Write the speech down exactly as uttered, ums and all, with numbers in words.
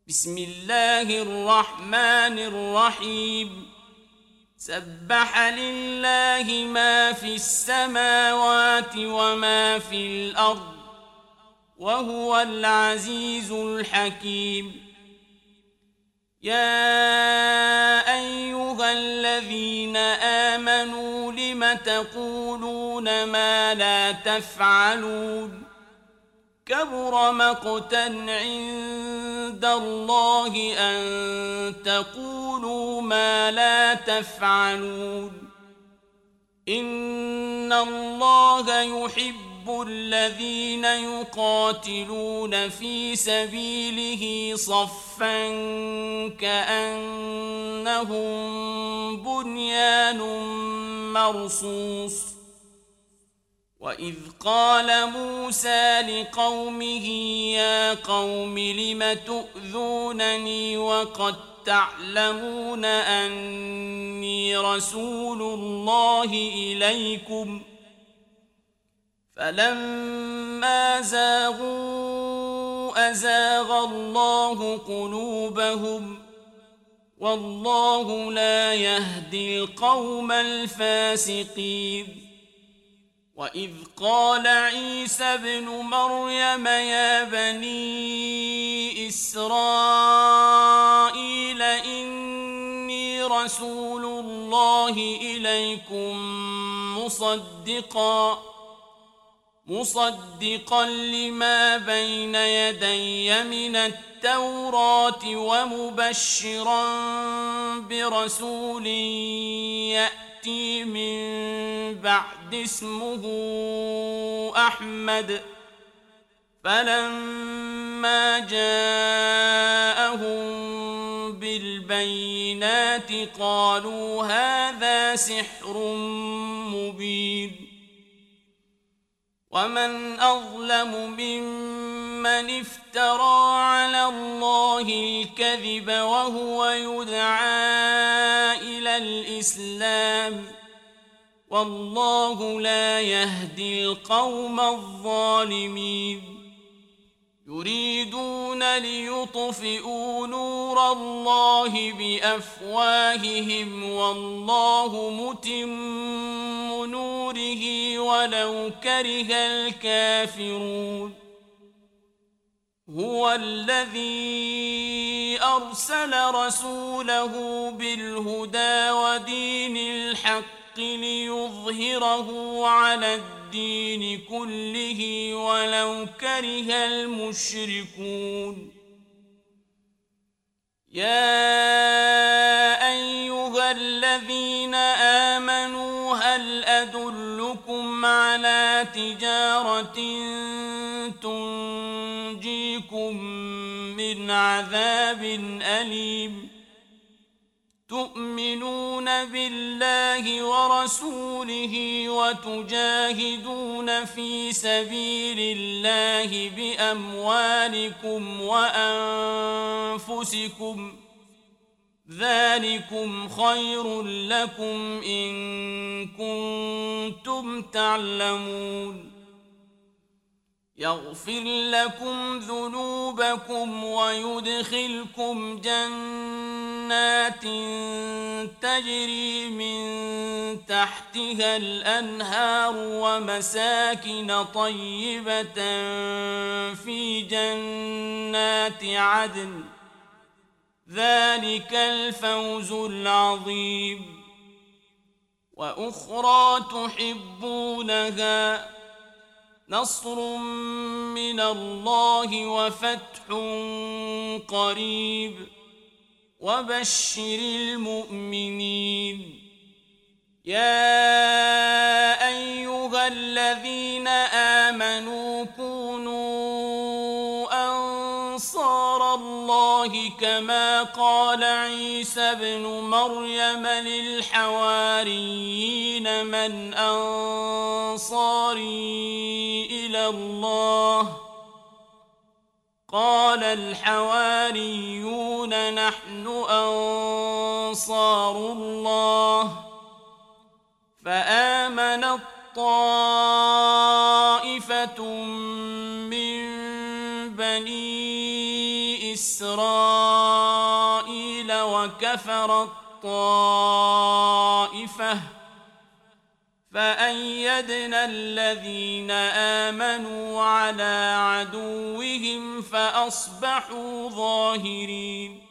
بسم الله الرحمن الرحيم سبح لله ما في السماوات وما في الأرض وهو العزيز الحكيم. يا أيها الذين آمنوا لم تقولون ما لا تفعلون كبر مقتا عند الله أن تقولوا ما لا تفعلون. إن الله يحب الذين يقاتلون في سبيله صفا كأنهم بنيان مرصوص. وإذ قال موسى لقومه يا قوم لم تؤذونني وقد تعلمون أني رسول الله إليكم فلما زاغوا أزاغ الله قلوبهم والله لا يهدي القوم الفاسقين. وإذ قال عيسى ابن مريم يا بني إسرائيل إني رسول الله إليكم مصدقا مصدقا لما بين يدي من التوراة ومبشرا برسول يأتي من بعد اسمه أحمد. فلما جاءهم بالبينات قالوا هذا سحر مبين. ومن أظلم ممن افترى على الله الكذب وهو يدعى إلى الإسلام والله لا يهدي القوم الظالمين. يريدون ليطفئوا نور الله بأفواههم والله متم نوره ولو كره الكافرون. هو الذي أرسل رسوله بالهدى ودين الحق ليظهره على الدين كله ولو كره المشركون. يا أيها الذين آمنوا هل أدلكم على تجارة تنجيكم من عذاب أليم تؤمنون بالله ورسوله وتجاهدون في سبيل الله بأموالكم وأنفسكم ذلكم خير لكم إن كنتم تعلمون. يغفر لكم ذنوبكم ويدخلكم جنات تجري من تحتها الأنهار ومساكن طيبة في جنات عدن ذلك الفوز العظيم. وأخرى تحبونها نصر من الله وفتح قريب وبشر المؤمنين. يا أيها الذين آمنوا كونوا أنصار الله كما قال عيسى ابن مريم للحواريين من أنصاري إلى الله قال الحواريون نحن أنصار الله. فآمنت طائفة من بني إسرائيل وكفر الطائفة فأيدنا الذين آمنوا على عدوهم فأصبحوا ظاهرين.